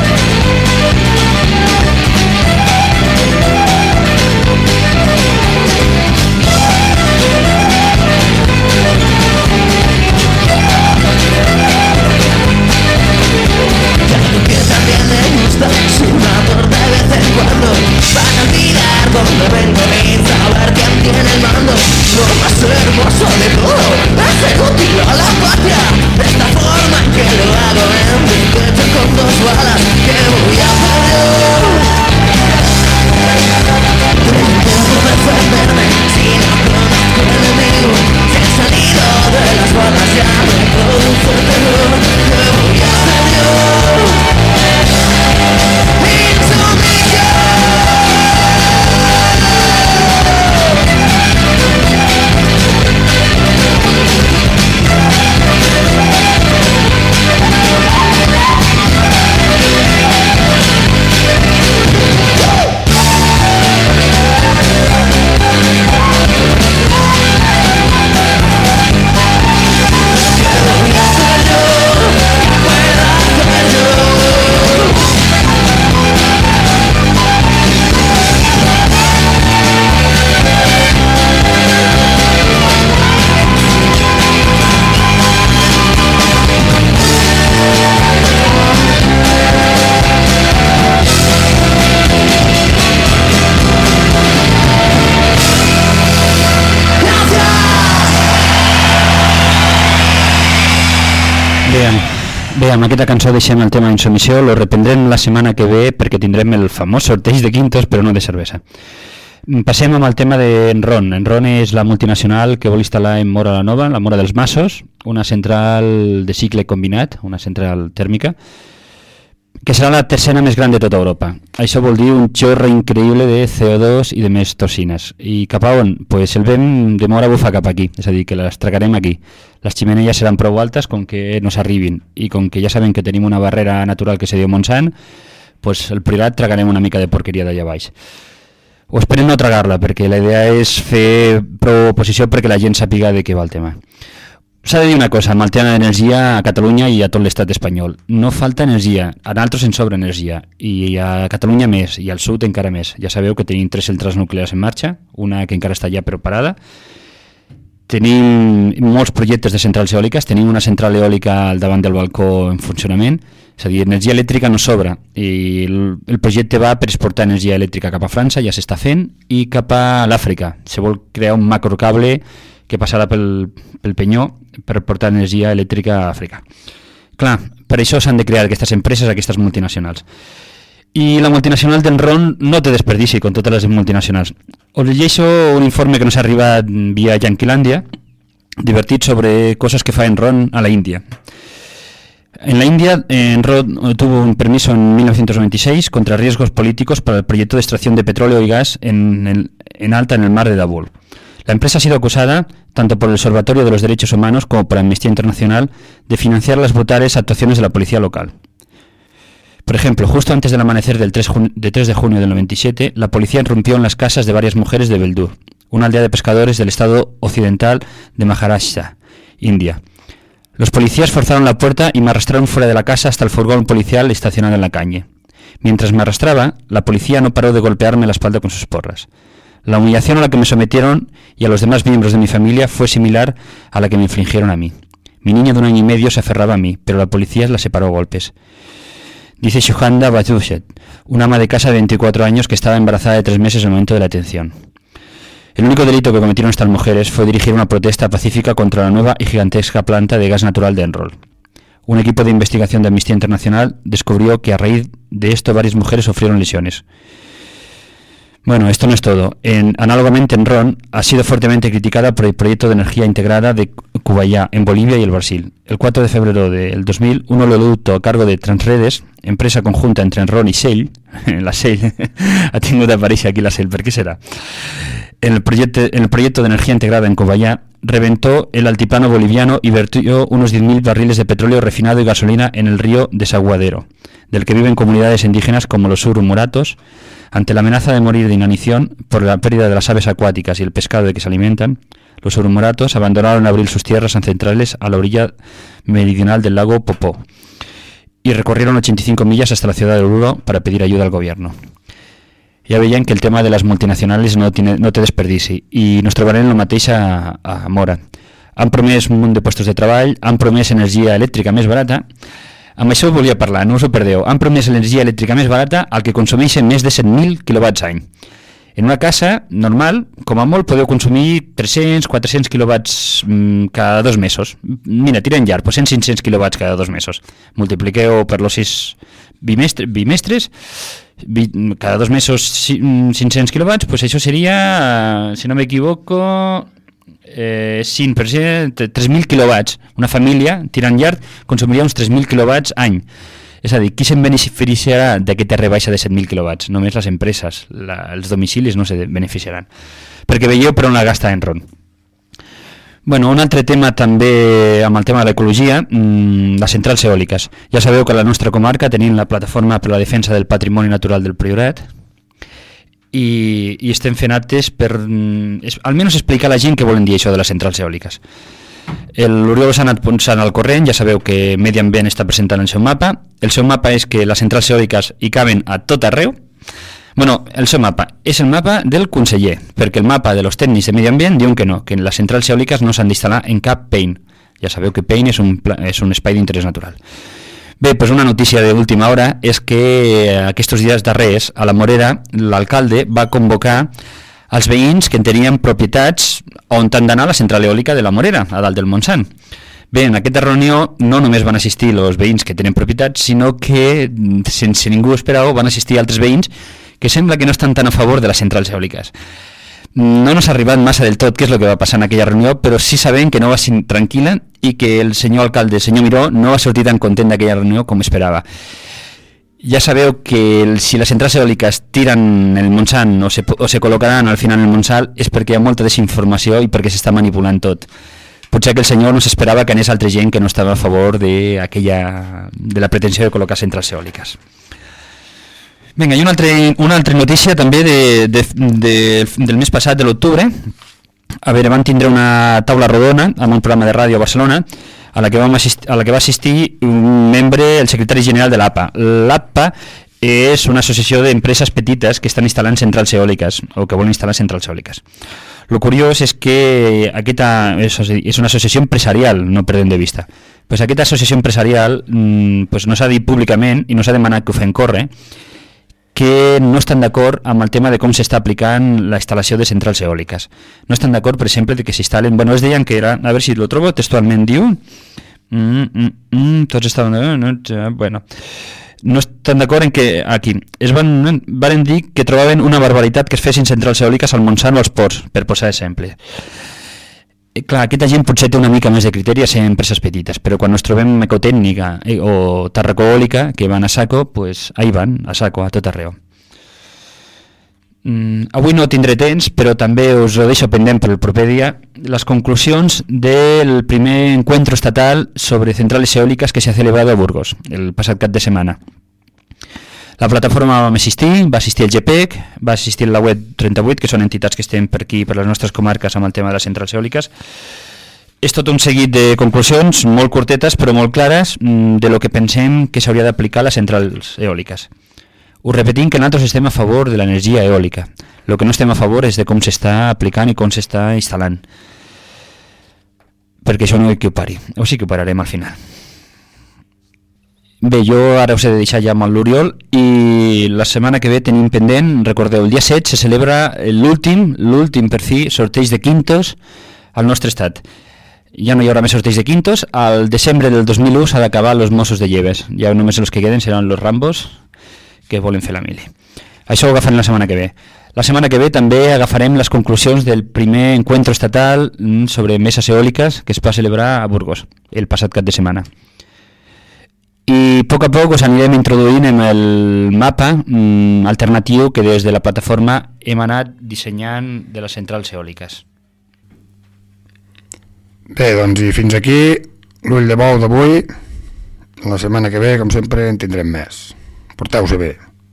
Que también me gusta ser un amor de vez en cuando. Van a olvidar dónde vengo y saber quién tiene el mando. Lo más hermoso de todo es ser útil a la patria. Esta forma en que lo hago en mi pecho con dos balas. ¿Qué voy a hacer yo? Intento defenderme si no conozco el enemigo. Si el sonido de las balas ya me produce terror. ¿Qué voy a hacer yo? Bé, amb aquesta cançó deixem el tema insubmissió, lo reprendrem la setmana que ve perquè tindrem el famós sorteig de quintos, però no de cervesa. Passem amb el tema d'Enron. Enron és la multinacional que vol instal·lar en Móra la Nova, la Móra dels Massos, una central de cicle combinat, una central tèrmica, que serà la tercera més gran de tota Europa. Això vol dir un xorro increïble de C O dos i de més toxines. I cap a on? Pues el vent de Móra bufa cap aquí, és a dir, que les tragarem aquí. Les ximeneies seran prou altes com que no s'arribin, i com que ja sabem que tenim una barrera natural que se diu Montsant, pues el privat tragarem una mica de porqueria d'allà baix. O esperem no tragar-la, perquè la idea és fer prou oposició perquè la gent sàpiga de què va el tema. S'ha de dir una cosa, amb el tema d'energia a Catalunya i a tot l'estat espanyol. No falta energia, a nosaltres ens sobra energia, i a Catalunya més, i al sud encara més. Ja sabeu que tenim tres centrals nuclears en marxa, una que encara està ja preparada. Tenim molts projectes de centrals eòliques, tenim una central eòlica al davant del balcó en funcionament, és a dir, energia elèctrica no sobra, i el projecte va per exportar energia elèctrica cap a França, ja s'està fent, i cap a l'Àfrica. Se vol crear un macrocable que passarà pel, pel Penyó per portar energia elèctrica a Àfrica. Clar, per això s'han de crear aquestes empreses, aquestes multinacionals. I la multinacional d'Enron no té desperdici, com totes les multinacionals. Us llegeixo un informe que nos ha arribat via Yanquilàndia, divertit sobre coses que fa Enron a la Índia. En la India, Enron tuvo un permiso en mil novecientos noventa y seis contra riesgos políticos para el proyecto de extracción de petróleo y gas en, el, en alta en el mar de Dabul. La empresa ha sido acusada, tanto por el Observatorio de los Derechos Humanos como por Amnistía Internacional, de financiar las brutales actuaciones de la policía local. Por ejemplo, justo antes del amanecer del tres de junio del noventa y siete, la policía irrumpió en las casas de varias mujeres de Beldur, una aldea de pescadores del estado occidental de Maharashtra, India. Los policías forzaron la puerta y me arrastraron fuera de la casa hasta el furgón policial estacionado en la calle. Mientras me arrastraba, la policía no paró de golpearme la espalda con sus porras. La humillación a la que me sometieron y a los demás miembros de mi familia fue similar a la que me infligieron a mí. Mi niña de un año y medio se aferraba a mí, pero la policía la separó a golpes. Dice Shuhanda Bajushet, una ama de casa de veinticuatro años que estaba embarazada de tres meses en el momento de la detención. El único delito que cometieron estas mujeres fue dirigir una protesta pacífica contra la nueva y gigantesca planta de gas natural de Enron. Un equipo de investigación de Amnistía Internacional descubrió que a raíz de esto varias mujeres sufrieron lesiones. Bueno, esto no es todo. En, análogamente, Enron ha sido fuertemente criticada por el proyecto de energía integrada de Cubayá, en Bolivia y el Brasil. El cuatro de febrero del dos mil, un oleoducto a cargo de Transredes, empresa conjunta entre Enron y Shell, la Shell, ha tenido de aparecer aquí la Shell, ¿por qué será? En el, proyecto, en el proyecto de energía integrada en Cubayá, reventó el altiplano boliviano y vertió unos diez mil barriles de petróleo refinado y gasolina en el río Desaguadero, del que viven comunidades indígenas como los surumuratos. Ante la amenaza de morir de inanición por la pérdida de las aves acuáticas y el pescado de que se alimentan, los surumuratos abandonaron en abril sus tierras ancestrales a la orilla meridional del lago Popó y recorrieron ochenta y cinco millas hasta la ciudad de Oruro para pedir ayuda al gobierno. Ja veiem que el tema de les multinacionals no, tiene, no té desperdici i nos trobarem el mateix a, a Mora. Han promès un munt de puestos de treball, han promès energia elèctrica més barata. Amb això volia parlar, no us ho perdeu. Han promès l'energia elèctrica més barata al que consumeixen més de set mil quilowatts any. En una casa normal, com a molt, podeu consumir tres-cents a quatre-cents quilowatts mmm, cada dos mesos. Mira, tira en llarg, pues cent a cinc-cents quilowatts cada dos mesos. Multipliqueu per los sis bimestre, bimestres, bi, cada dos mesos cinc-cents quilowatts, pues això seria, si no m'equivoco, eh, cinc per cent, tres mil quilowatts. Una família, tirant llarg, consumiria uns tres mil quilowatts any. És a dir, qui se'n beneficiarà d'aquesta rebaixa de set mil quilowatts? Només les empreses, la, els domicilis no se beneficiaran. Perquè veieu per on la gasta Enron. Bueno, un altre tema també amb el tema de l'ecologia, mmm, les centrals eòliques. Ja sabeu que a la nostra comarca tenim la plataforma per la defensa del patrimoni natural del Priorat i, i estem fent actes per es, almenys explicar a la gent què volen dir això de les centrals eòliques. L'Oriol s'ha anat posant al corrent, ja sabeu que Medi Ambient està presentant el seu mapa. El seu mapa és que les centrals eòliques hi caben a tot arreu. Bueno, el seu mapa és el mapa del conseller, perquè el mapa de los tècnics de Medi Ambient diuen que no, que les centrals eòliques no s'han d'instal·lar en cap P E I N. Ja sabeu que P E I N és un, és un espai d'interès natural. Bé, doncs una notícia d'última hora és que aquests dies darrers a la Morera l'alcalde va convocar els veïns que tenien propietats on han d'anar a la central eòlica de la Morera, a dalt del Montsant. Bé, en aquesta reunió no només van assistir els veïns que tenen propietats, sinó que, sense ningú esperar-ho, van assistir altres veïns que sembla que no estan tan a favor de les centrals eòliques. No nos ha arribat massa del tot què és el que va passar en aquella reunió, però sí sabem que no va ser tranquil·la i que el senyor alcalde, el senyor Miró, no va sortir tan content d'aquella reunió com esperava. Ja sabeu que si les centrals eòliques tiren el Montsant o se, o se col·locaran al final el Montsant és perquè hi ha molta desinformació i perquè s'està manipulant tot. Potser que el senyor no s'esperava que anés altra gent que no estava a favor de, aquella, de la pretensió de col·locar centrals eòliques. Vinga, i una altra, una altra notícia també de, de, de, del mes passat, de l'octubre. A veure, van tindre una taula rodona amb un programa de ràdio a Barcelona a la que, vam assistir, a la que va assistir un membre, el secretari general de l'A P A. L'A P A és una associació d'empreses petites que estan instal·lant centrals eòliques o que volen instal·lar centrals eòliques. El curiós és que aquesta és una associació empresarial, no perdem de vista. Pues aquesta associació empresarial pues no s'ha dit públicament i no s'ha demanat que ho fem córrer, que no estan d'acord amb el tema de com s'està aplicant la instal·lació de centrals eòliques. No estan d'acord, per exemple, de que s'instal·len... Bueno, es deien que era... A veure si lo trobo textualment, diu... Mm, mm, mm, tots estaven... No, no, bueno... No estan d'acord en que... Aquí... Es van, van dir que trobaven una barbaritat que es fessin centrals eòliques al Montsant o als ports, per posar exemple. I, clar, aquesta gent potser té una mica més de criteri a ser empreses petites, però quan ens trobem Ecotècnica eh, o Tarraco Eòlica, que van a saco, pues ahí van, a saco, a tot arreu. Mm, avui no tindré temps, però també us ho deixo pendent per el proper dia, les conclusions del primer encuentro estatal sobre centrales eòliques que s'ha celebrat a Burgos el passat cap de setmana. La plataforma va assistir, va assistir el G P E C, va assistir la U E D trenta-vuit, que són entitats que estem per aquí, per les nostres comarques, amb el tema de les centrals eòliques. És tot un seguit de conclusions molt curtetes però molt clares de lo que pensem que s'hauria d'aplicar a les centrals eòliques. Us repetim que nosaltres estem a favor de l'energia eòlica. El que no estem a favor és de com s'està aplicant i com s'està instal·lant. Perquè això no ho equipari. O sí que ho pararem al final. Bé, jo ara us he de deixar ja amb l'Oriol i la setmana que ve tenim pendent, recordeu, el dia set se celebra l'últim, l'últim per fi, sorteig de quintos al nostre estat. Ja no hi haurà més sorteig de quintos, al desembre del dos mil u s'ha d'acabar els Mossos de Lleves, ja només els que queden seran els Rambos que volen fer la mili. Això ho agafarem la setmana que ve. La setmana que ve també agafarem les conclusions del primer encuentro estatal sobre meses eòliques que es va celebrar a Burgos el passat cap de setmana. I a poc a poc us anirem introduint en el mapa mm, alternatiu que des de la plataforma hem anat dissenyant de les centrals eòliques. Bé, doncs i fins aquí l'ull de bou d'avui. La setmana que ve, com sempre, en tindrem més. Porteu-se bé.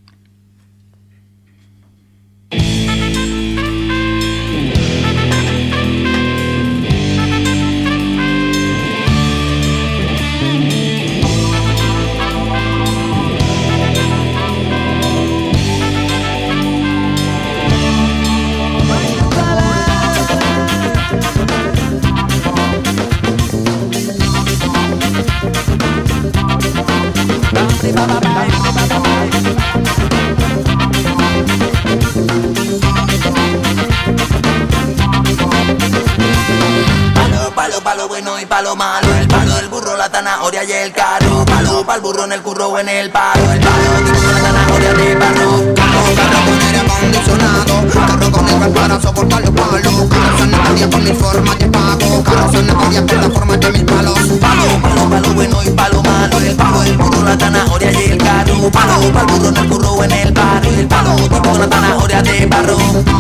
Palo bueno y palo malo, el palo del burro, la zanahoria y el carro. Palo pa'l burro en el curro o en el palo, el palo tipo la zanahoria de barro. Carro, carro con aire acondicionado, carro con el para soportar los palos. Carro zanahoria con mil formas de pago, carro zanahoria con la forma de mil palos. Palo, palo, palo bueno y palo malo, el palo del burro, la zanahoria y el carro. Palo pa'l burro en el curro o en el palo, el palo tipo la zanahoria de barro.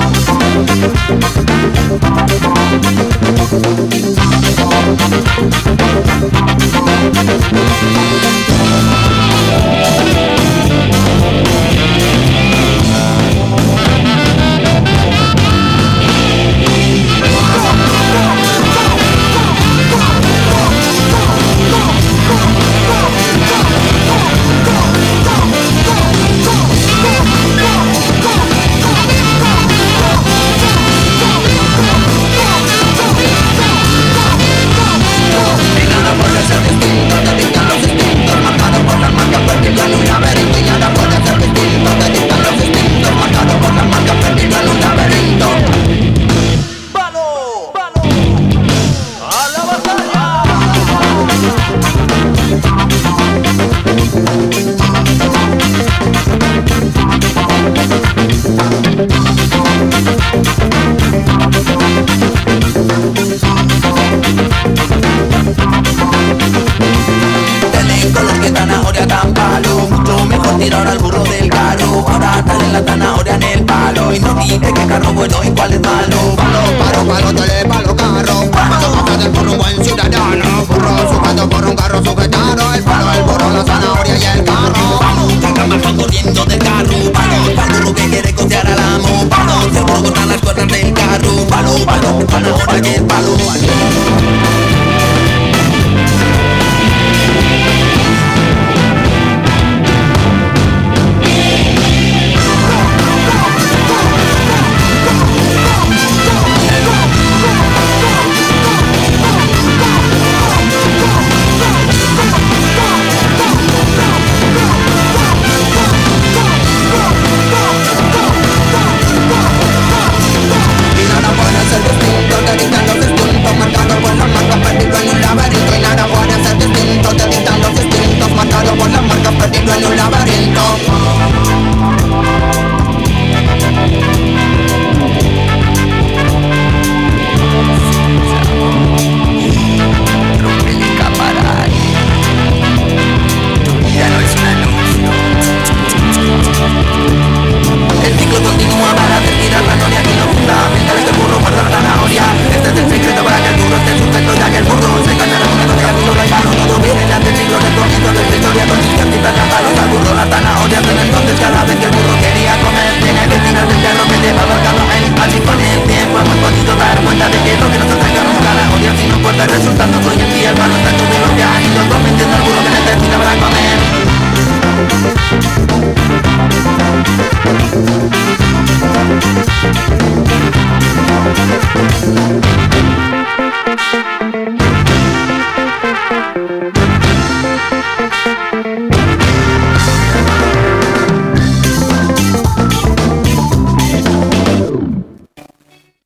Tirar al burro del carro, ahora dale la zanahoria en el palo. Y no dice que carro bueno y cuál es malo. Palo, palo, palo, dale palo, carro. Palo, del burro un buen ciudadano. Burro sujeto por un carro sujetado. El palo, el burro, la zanahoria y el carro. Palo, caga más corriendo del carro. Palo, palo, burro que quiere costear al amo. Palo, seguro cortan las cuerdas del carro. Palo, palo, zanahoria y el palo. Resulta